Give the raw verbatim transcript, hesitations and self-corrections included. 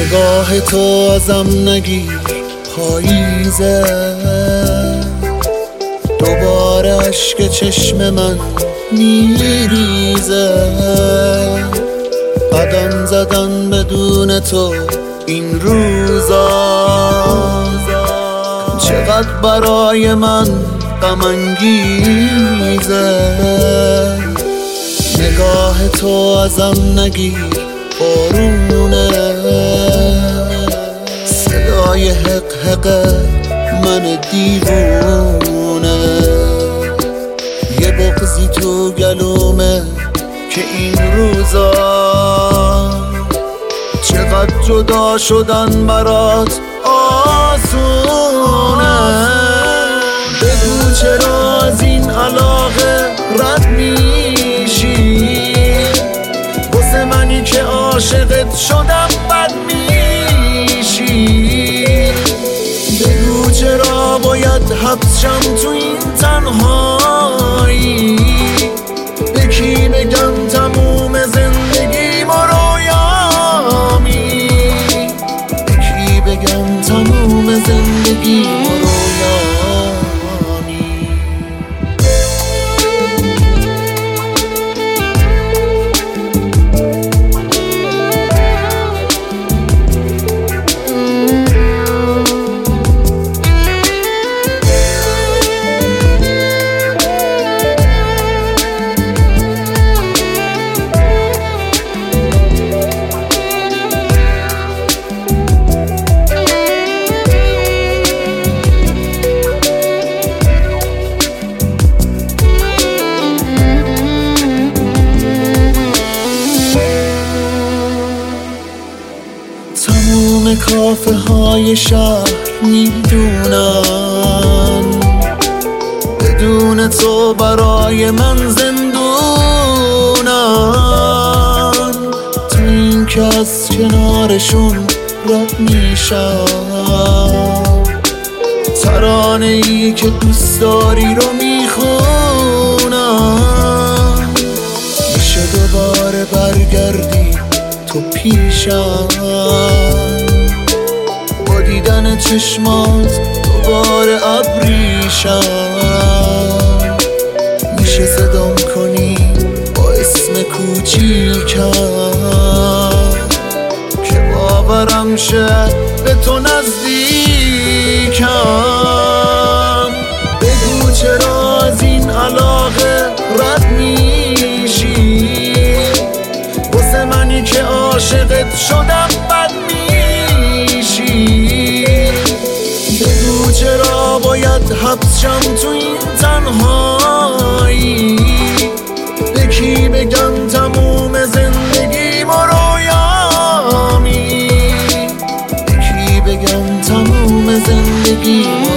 نگاه تو ازم نگیر پاییزه، دوباره اشک چشم من میریزه. قدم زدن بدون تو این روزا چقدر برای من غم انگیزه. نگاه تو ازم نگیر بارونه، صدای حق حق من دیوونه. یه بغضی تو گلومه که این روزا چقدر جدا شدن برات آسونه. بگو چرا از این علاقه رد میشی، واسه منی که عاشقت شدم بد میشی. بگو چرا باید حبس شم تو این تنهایی، به کی بگم تموم زندگیم و رویامی، به کی بگم تموم زندگیم و رویامی. تموم کافه های شهر میدونن بدون تو برای من زندونن. تا این که از کنارشون رد میشم، ترانه ای که دوست داری رو میخونم. میشه دوباره برگردی تو پیشم، با دیدن چشمات دوباره ابریشم. میشه صدام کنی با اسم کوچیکم که باورم شه به تو نزدیکم. بگو چرا از این علاقه رد میشی، واسه منی که عاشقت شدم بد میشی. بگو چرا باید حبس شم تو این تنهایی، به کی بگم تموم زندگیم و رویامی، به کی بگم تموم زندگیم و